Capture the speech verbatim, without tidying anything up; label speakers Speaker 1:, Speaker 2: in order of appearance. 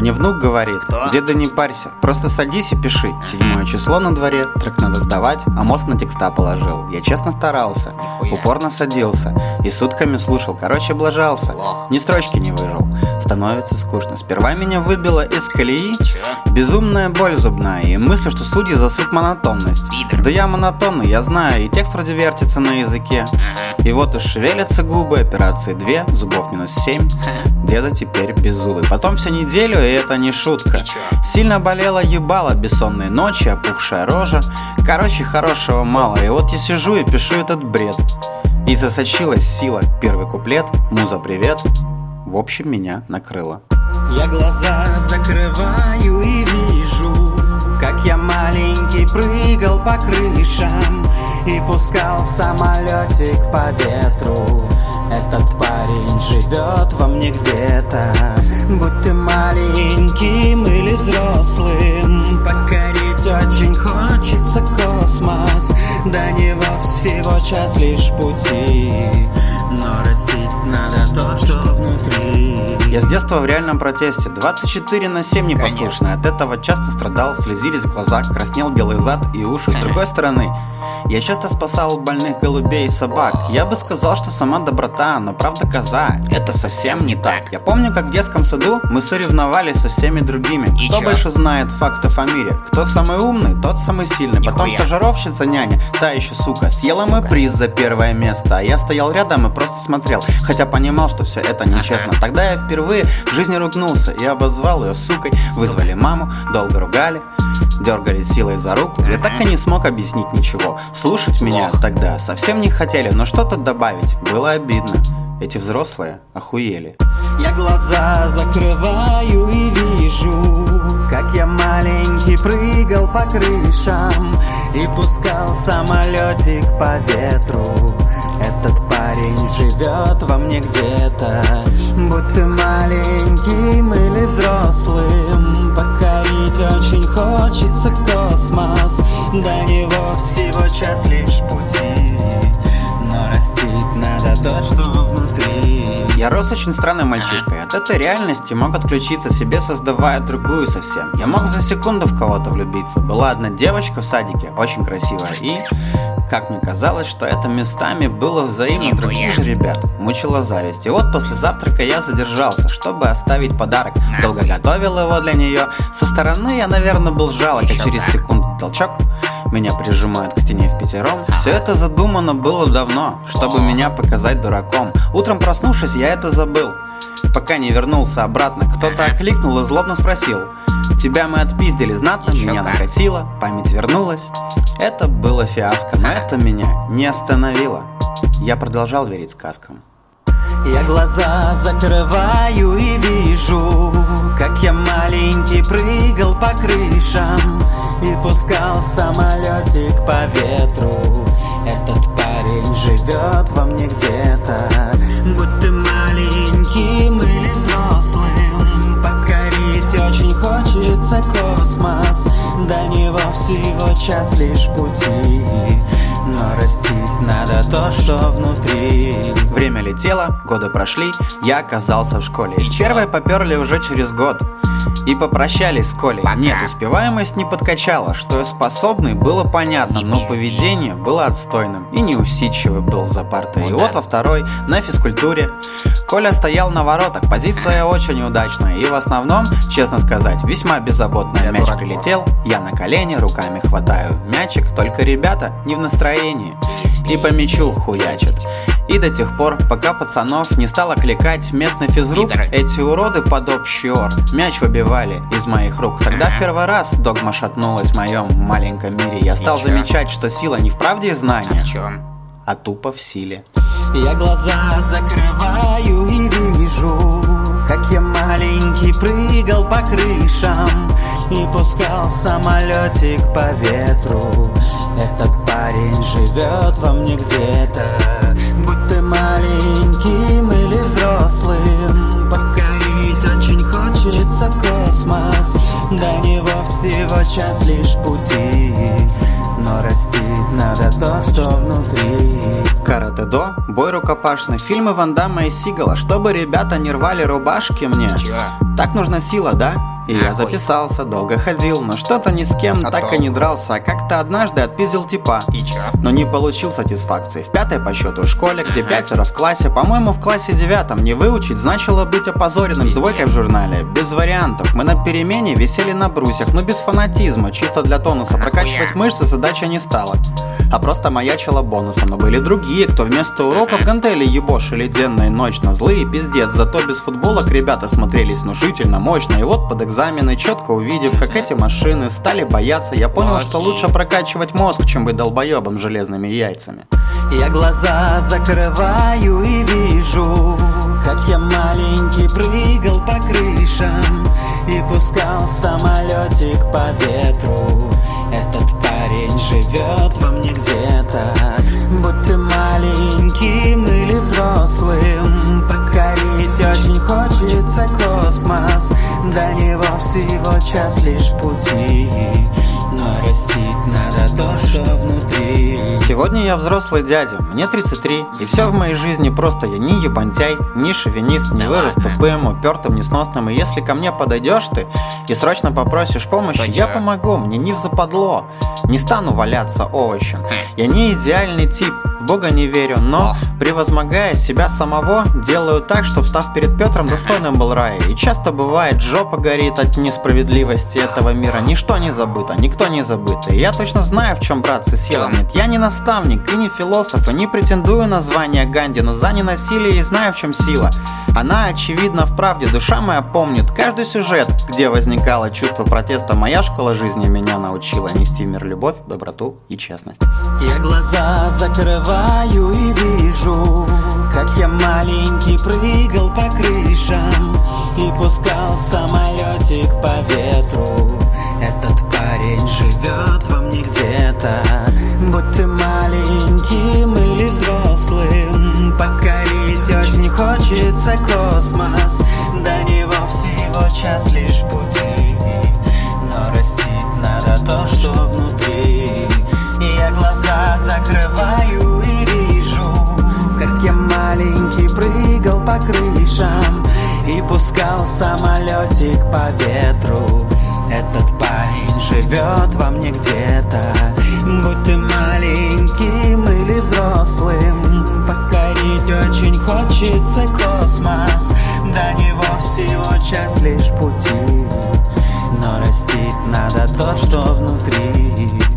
Speaker 1: Мне внук говорит:
Speaker 2: Кто?
Speaker 1: деда, не парься, просто садись и пиши. Седьмое число на дворе, трек надо сдавать, а мозг на текста положил. Я честно старался,
Speaker 2: Нихуя.
Speaker 1: упорно садился и сутками слушал, короче, облажался.
Speaker 2: Плохо.
Speaker 1: Ни строчки не выжил, становится скучно. Сперва меня выбило из колеи
Speaker 2: Чё?
Speaker 1: безумная боль зубная и мысль, что судьи засут монотонность.
Speaker 2: Пидор.
Speaker 1: Да я монотонный, я знаю, и текст вроде вертится на языке.
Speaker 2: Ага.
Speaker 1: И вот и шевелятся губы, операции две, зубов минус семь. Деда теперь беззубый. Потом всю неделю, и это не шутка.
Speaker 2: И чё?
Speaker 1: Сильно болела ебало, бессонные ночи, опухшая рожа. Короче, хорошего мало. И вот я сижу и пишу этот бред. И засочилась сила. Первый куплет, муза, привет. В общем, меня накрыло.
Speaker 3: Я глаза закрываю и вижу, как я маленький прыгал по крышам и пускал самолетик по ветру. Этот парень живет во мне где-то. Будь ты маленьким или взрослым, покорить очень хочется космос. До него всего час лишь пути, но растить надо то, что внутри.
Speaker 1: Я с детства в реальном протесте, двадцать четыре на семь непослушный. От этого часто страдал, слезились глаза, краснел белый зад и уши. С другой стороны, я часто спасал больных голубей и собак. Я бы сказал, что сама доброта, но правда коза, это совсем не так. Я помню, как в детском саду мы соревновались со всеми другими.
Speaker 2: И
Speaker 1: Кто
Speaker 2: чё?
Speaker 1: больше знает фактов о мире? Кто самый умный, тот самый сильный. Потом
Speaker 2: Нихуя.
Speaker 1: стажировщица няня, та еще сука, съела мой
Speaker 2: Сука.
Speaker 1: приз за первое место. А я стоял рядом и просто смотрел, хотя понимал, что все это нечестно.
Speaker 2: Ага.
Speaker 1: Тогда я впервые в жизни ругнулся и обозвал ее сукой. Вызвали маму, долго ругали, дергали силой за руку. Я так и не смог объяснить ничего. Слушать меня
Speaker 2: Плохо.
Speaker 1: тогда совсем не хотели, но что-то добавить было обидно. Эти взрослые охуели.
Speaker 3: Я глаза закрываю и вижу, как я маленький прыгал по крышам и пускал самолетик по ветру. Этот парень живет во мне где-то. Будь ты маленьким или взрослым, покорить очень хочется космос. До него всего час лишь пути, но растить надо то, что внутри.
Speaker 1: Я рос очень странной мальчишкой. От этой реальности мог отключиться, себе создавая другую совсем. Я мог за секунду в кого-то влюбиться. Была одна девочка в садике, очень красивая. И, как мне казалось, что это местами было взаимно.
Speaker 2: Нихуя.
Speaker 1: Других же ребят мучила зависть. И вот после завтрака я задержался, чтобы оставить подарок. Долго готовил его для нее. Со стороны я, наверное, был жалок, а
Speaker 2: Ещё
Speaker 1: через
Speaker 2: как.
Speaker 1: секунду толчок. Меня прижимают к стене впятером. Все это задумано было давно, чтобы
Speaker 2: Ох.
Speaker 1: меня показать дураком. Утром проснувшись, я это забыл, пока не вернулся обратно. Кто-то окликнул и злобно спросил: тебя мы отпиздили знатно,
Speaker 2: Ещё
Speaker 1: меня
Speaker 2: как.
Speaker 1: накатило, память вернулась. Это было фиаско, но это меня не остановило. Я продолжал верить сказкам.
Speaker 3: Я глаза закрываю и вижу, как я маленький прыгал по крышам и пускал самолетик по ветру. Этот парень живет во мне где-то. Будь ты маленьким или взрослым, покорить очень хочется космос. До него всего час лишь пути, но растить надо то, что внутри.
Speaker 1: Время летело, годы прошли, я оказался в школе. Из
Speaker 2: чё?
Speaker 1: первой поперли уже через год и попрощались с Колей.
Speaker 2: Пока.
Speaker 1: Нет, успеваемость не подкачала. Что я способный, было понятно,
Speaker 2: Не
Speaker 1: но
Speaker 2: пизди.
Speaker 1: поведение было отстойным и неусидчивый был за партой. И
Speaker 2: Ну
Speaker 1: вот
Speaker 2: да.
Speaker 1: во второй, на физкультуре, Коля стоял на воротах. Позиция очень удачная и в основном, честно сказать, весьма беззаботная.
Speaker 2: Для
Speaker 1: Мяч
Speaker 2: дураков.
Speaker 1: прилетел, я на колени руками хватаю мячик, только ребята не в настроении и по мячу хуячат. И до тех пор, пока пацанов не стало кликать местный физрук,
Speaker 2: Пидоры.
Speaker 1: эти уроды под общий ор мяч выбивали из моих рук. Тогда в первый раз догма шатнулась в моем маленьком мире. Я стал
Speaker 2: чё?
Speaker 1: замечать, что сила не в правде и знания,
Speaker 2: В чем?
Speaker 1: а тупо в силе.
Speaker 3: Я глаза закрываю и вижу, как я маленький прыгал по крышам и пускал самолетик по ветру. Этот парень живет во мне где-то. Будь ты маленьким или взрослым, покорить очень хочется космос. До него всего час лишь пути, но растить надо то, что внутри.
Speaker 1: Каратэ-до, бой рукопашный, фильмы Ван Дамма и Сигала, чтобы ребята не рвали рубашки мне.
Speaker 2: Чё?
Speaker 1: Так нужна сила, да? И я записался, долго ходил, но что-то ни с кем
Speaker 3: А
Speaker 1: так
Speaker 3: толку?
Speaker 1: и не дрался. А как-то однажды отпиздил типа,
Speaker 3: И чё?
Speaker 1: но не получил сатисфакции. В пятой по счету школе, где
Speaker 3: Ага.
Speaker 1: пятеро в классе, по-моему, в классе девятом не выучить значило быть опозоренным
Speaker 3: Пиздец.
Speaker 1: двойкой в журнале. Без вариантов. Мы на перемене висели на брусьях, но без фанатизма, чисто для тонуса.
Speaker 3: Нахуя?
Speaker 1: Прокачивать мышцы задача не стала, а просто маячила бонусом. Но были другие, кто вместо уроков гантели ебошили денно и ночно. Злые пиздец, зато без футболок ребята смотрелись внушительно, мощно. И вот под экзамены, четко увидев, как эти машины стали бояться, я понял, что
Speaker 3: Окей.
Speaker 1: лучше прокачивать мозг, чем быть долбоебом с железными яйцами.
Speaker 3: Я глаза закрываю и вижу, как я маленький прыгал по крышам и пускал самолетик по ветру. Этот парень живет во мне где-то, будь ты маленьким или взрослым. Покорить очень хочется космос, до него всего час лишь пути, но растить надо то, что внутри.
Speaker 1: Сегодня я взрослый дядя, мне тридцать три, и все в моей жизни просто. Я не ебантяй, не шовинист, не
Speaker 3: Да
Speaker 1: вырос
Speaker 3: ладно?
Speaker 1: тупым, упертым, несносным. И если ко мне подойдешь ты и срочно попросишь помощи,
Speaker 3: То
Speaker 1: я
Speaker 3: чё?
Speaker 1: помогу, мне не взападло. Не стану валяться овощем.
Speaker 3: Хм.
Speaker 1: Я не идеальный тип, в Бога не верю, но
Speaker 3: Ох.
Speaker 1: превозмогая себя самого, делаю так, чтоб став перед Петром достойным был рая. И часто бывает, жопа горит от несправедливости этого мира. Ничто не забыто, никто не забыт. И я точно знаю, в чем, братцы, сила. Нет, я не наставник и не философ, и не претендую на звание Ганди, но за ненасилие и знаю, в чем сила. Она очевидна в правде, душа моя помнит каждый сюжет, где возникало чувство протеста. Моя школа жизни меня научила нести в мир любовь, доброту и честность.
Speaker 3: Я глаза закрываю и вижу, как я маленький прыгал по крышам и пускал самолетик по ветру. Этот парень живет во мне где-то, будь ты маленьким или взрослым. Покорить очень хочется космос, до него всего час лишь пути, но растить надо то, что внутри. Я глаза закрываю и вижу, как я маленький прыгал по крышам и пускал самолетик по ветру. Этот парень живет во мне где-то, будь ты маленьким или взрослым. Покорить очень хочется космос, до него всего час лишь пути, но растить надо то, что внутри.